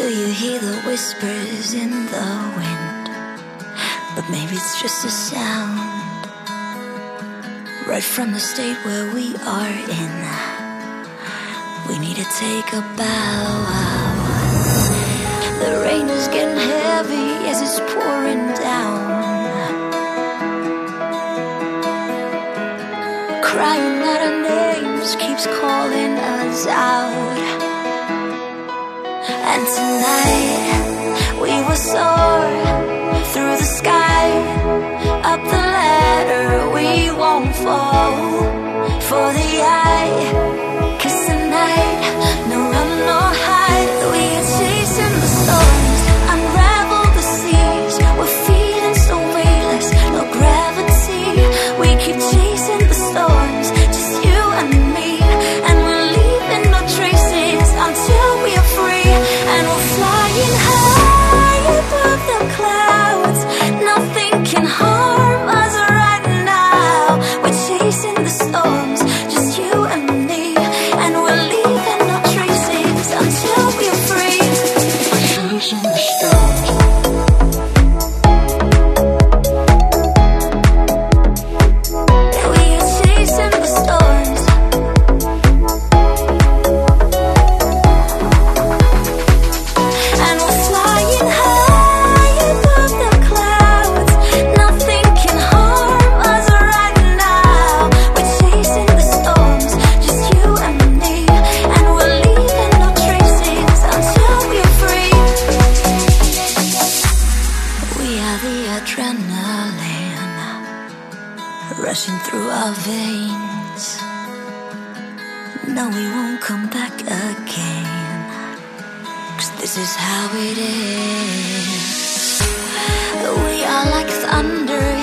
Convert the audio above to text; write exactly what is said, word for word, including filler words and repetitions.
you hear the whispers in the wind? But maybe it's just a sound right from the state where we are in. We need to take a bow. The rain is getting heavy as it's pouring down. Crying out our names keeps calling us out. And tonight we will soar through the sky, up the ladder we won't fall for the eye. 'Cause tonight, no run nor hide, we are chasing the storms, unravel the seas. We're feeling so weightless, no gravity. We keep chasing the storms, just you and me, and we're leaving no traces until we are free. And we're flying high above the clouds. Nothing can harm us right now. We're chasing the storms, just you and me, and we're leaving no traces until we are free. We're chasing the storms. We are chasing the storms. And we're flying high above the clouds. Nothing can harm us right now. We're chasing the storms, just you and me, and we're leaving no traces until we're free. We are the adrenaline rushing through our veins. No, we won't come back again, 'cause this is how it is. We are like thunder